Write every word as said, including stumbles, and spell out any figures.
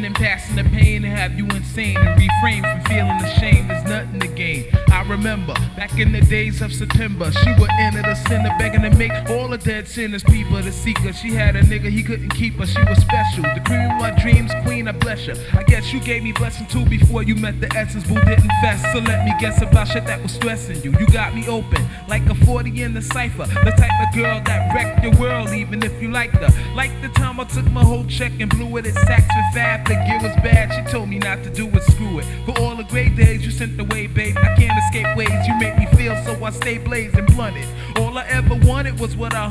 Living and passing the pain to have you insane and refrain from feeling ashamed. There's nothing to gain. I remember back in the days of September, she would enter the center begging to make all the dead sinners people to seek her. She had a nigga, he couldn't keep her. She was special, the cream of my dreams, queen, I bless you. I guess you gave me blessing too before you met the essence. Boo didn't fest, so let me guess about shit that was stressing you. You got me open like a forty in the cipher, the type of girl that wrecked your world even if you liked her. Like the time I took my whole check and blew it at Saks Fifth Ave. The gear was bad, she told me not to do it, screw it. For all the great days you sent away, babe, I can't escape ways you make me feel, so I stay blazed and blunted. All I ever wanted was what I